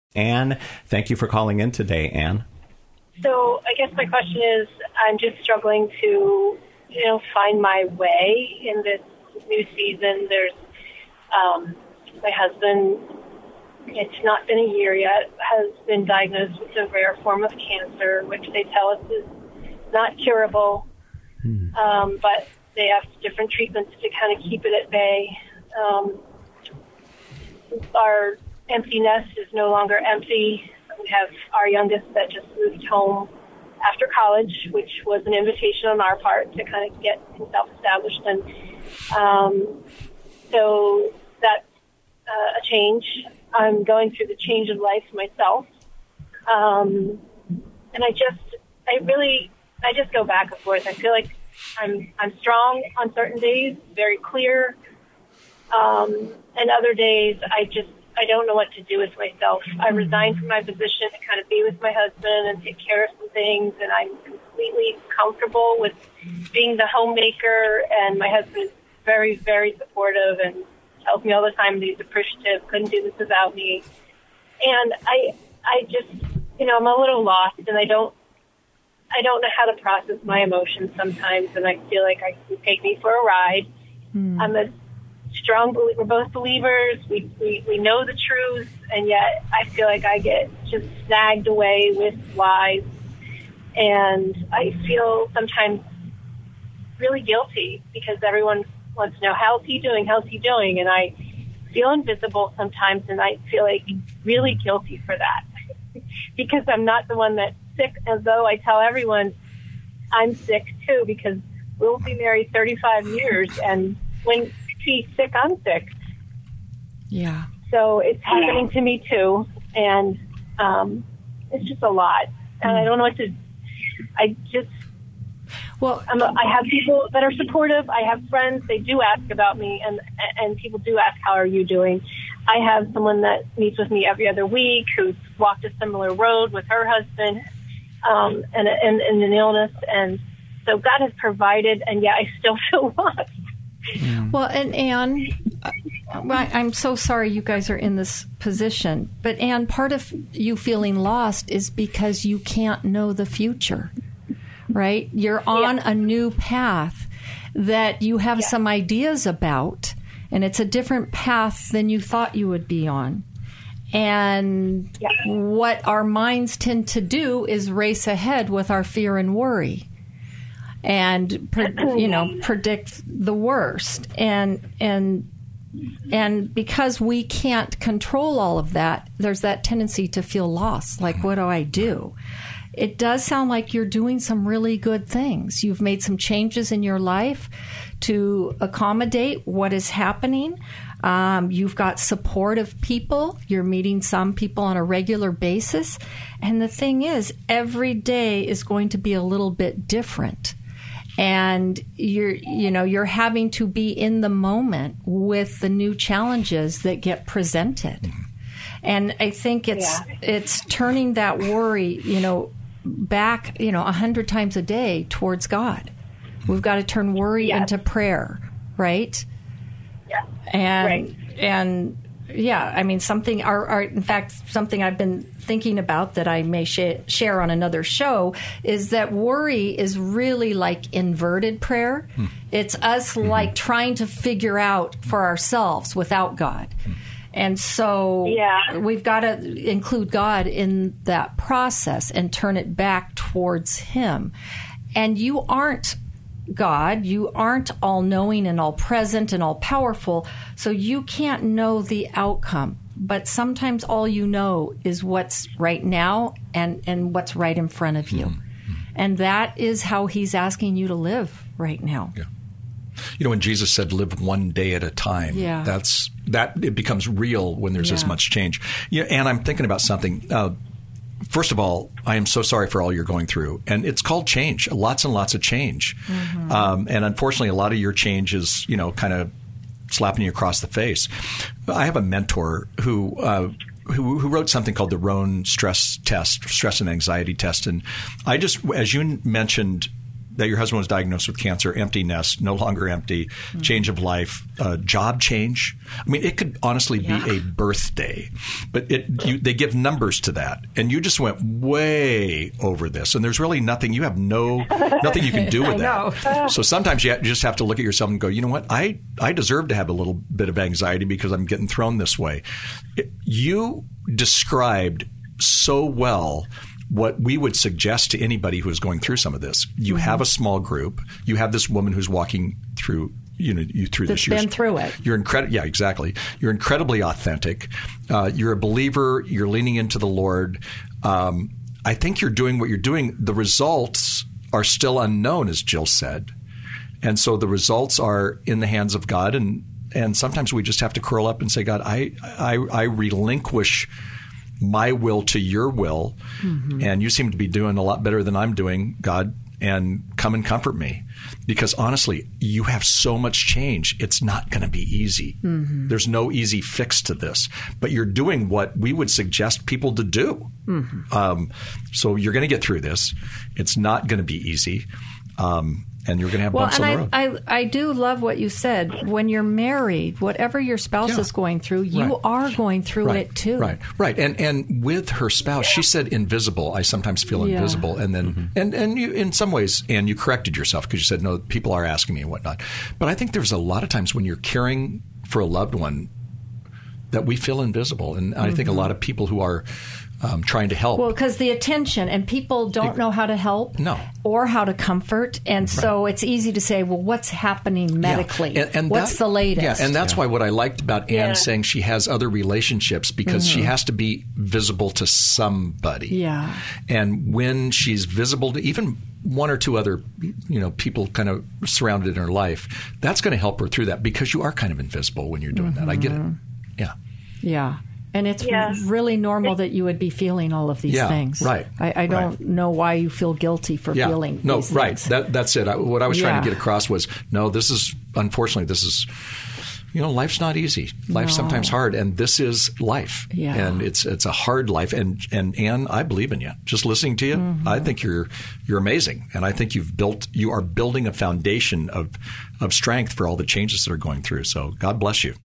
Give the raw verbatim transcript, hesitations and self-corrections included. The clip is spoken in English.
Anne, thank you for calling in today, Anne. So I guess my question is, I'm just struggling to, you know, find my way in this new season. There's um, my husband, it's not been a year yet, has been diagnosed with a rare form of cancer, which they tell us is not curable, hmm. um, but they have different treatments to kind of keep it at bay. Um, our empty nest is no longer empty. We have our youngest that just moved home after college, which was an invitation on our part to kind of get himself established. And um, so that's uh, a change. I'm going through the change of life myself. Um, and I just, I really, I just go back and forth. I feel like I'm, I'm strong on certain days, very clear. Um, and other days, I just, I don't know what to do with myself. I resigned from my position to kind of be with my husband and take care of some things, and I'm completely comfortable with being the homemaker, and my husband is very, very supportive and tells me all the time that he's appreciative, couldn't do this without me. And I I just, you know, I'm a little lost, and I don't I don't know how to process my emotions sometimes, and I feel like I can take me for a ride. Mm. I'm a strong believer. We're both believers. We, we we know the truth, and yet I feel like I get just snagged away with lies, and I feel sometimes really guilty because everyone wants to know, how's he doing? How's he doing? And I feel invisible sometimes, and I feel like really guilty for that because I'm not the one that's sick, as though I tell everyone I'm sick too, because we'll be married thirty-five years, and when she's sick, I'm sick. Yeah. So it's happening to me too, and um, it's just a lot, and I don't know what to. I just. Well, I'm a, I have people that are supportive. I have friends. They do ask about me, and and people do ask, how are you doing? I have someone that meets with me every other week who's walked a similar road with her husband um, and, and, and an illness. And so God has provided, and yet I still feel lost. Well, and Anne, I'm so sorry you guys are in this position. But Anne, part of you feeling lost is because you can't know the future. Right? You're on yeah. a new path that you have yeah. some ideas about, and it's a different path than you thought you would be on. And yeah. what our minds tend to do is race ahead with our fear and worry and, pre- you know, predict the worst. And, and, and because we can't control all of that, there's that tendency to feel lost. Like, what do I do? It does sound like you're doing some really good things. You've made some changes in your life to accommodate what is happening. Um, you've got supportive people. You're meeting some people on a regular basis. And the thing is, every day is going to be a little bit different. And you're, you know, you're having to be in the moment with the new challenges that get presented. And I think it's yeah. it's turning that worry, you know, back, you know, a hundred times a day towards God. We've got to turn worry yes. into prayer, right? Yeah. And right. and yeah, I mean, something. Our, our, in fact, something I've been thinking about that I may sh- share on another show is that worry is really like inverted prayer. Hmm. It's us mm-hmm. like trying to figure out for ourselves without God. Hmm. And so yeah. we've got to include God in that process and turn it back towards Him. And you aren't God. You aren't all-knowing and all-present and all-powerful, so you can't know the outcome. But sometimes all you know is what's right now and, and what's right in front of you. Mm-hmm. And that is how He's asking you to live right now. Yeah. You know, when Jesus said, live one day at a time, yeah. that's that it becomes real when there's yeah. this much change. Yeah, and I'm thinking about something. Uh, first of all, I am so sorry for all you're going through. And it's called change, lots and lots of change. Mm-hmm. Um, and unfortunately, a lot of your change is, you know, kind of slapping you across the face. I have a mentor who uh, who, who wrote something called the Roan stress test, stress and anxiety test. And I just, as you mentioned, that your husband was diagnosed with cancer, empty nest, no longer empty, mm-hmm. change of life, uh, job change. I mean, it could honestly yeah. be a birthday, but it you, they give numbers to that, and you just went way over this, and there's really nothing. You have no nothing you can do with that. So sometimes you just have to look at yourself and go, you know what, I I deserve to have a little bit of anxiety because I'm getting thrown this way. It, you described so well what we would suggest to anybody who is going through some of this. You mm-hmm. have a small group. You have this woman who's walking through, you know, you through That's this. Been through it. You're incredible. Yeah, exactly. You're incredibly authentic. Uh, you're a believer. You're leaning into the Lord. Um, I think you're doing what you're doing. The results are still unknown, as Jill said, and so the results are in the hands of God. And and sometimes we just have to curl up and say, God, I I, I relinquish my will to your will, mm-hmm. and you seem to be doing a lot better than I'm doing, God, and come and comfort me. Because honestly, you have so much change. It's not going to be easy. Mm-hmm. There's no easy fix to this. But you're doing what we would suggest people to do. Mm-hmm. Um, so you're going to get through this. It's not going to be easy. Um, and you're going to have well, bumps and on the road. I, I, I do love what you said. When you're married, whatever your spouse yeah. is going through, you right. are going through right. it too. Right, right. And and with her spouse, she said invisible. I sometimes feel yeah. invisible. And then, mm-hmm. and, and you, in some ways, and you corrected yourself because you said, no, people are asking me and whatnot. But I think there's a lot of times when you're caring for a loved one that we feel invisible. And mm-hmm. I think a lot of people who are Um, trying to help. Well, because the attention, and people don't know how to help no. or how to comfort. And right. so it's easy to say, well, what's happening medically? Yeah. And, and what's that, the latest? Yeah, and that's yeah. why what I liked about Anne Yeah. saying she has other relationships because mm-hmm. she has to be visible to somebody. Yeah. And when she's visible to even one or two other, you know, people kind of surrounded in her life, that's going to help her through that because you are kind of invisible when you're doing mm-hmm. that. I get it. Yeah. Yeah. And it's Yeah. really normal that you would be feeling all of these Yeah, things. right, I, I don't right. know why you feel guilty for Yeah. feeling no, these right. things. That, that's it. I, what I was trying Yeah. to get across was, no, this is, unfortunately, this is, you know, life's not easy. Life's No. sometimes hard, and this is life. Yeah. And it's it's a hard life. And, and Anne, I believe in you. Just listening to you, Mm-hmm. I think you're you're amazing. And I think you've built, you are building a foundation of, of strength for all the changes that are going through. So God bless you.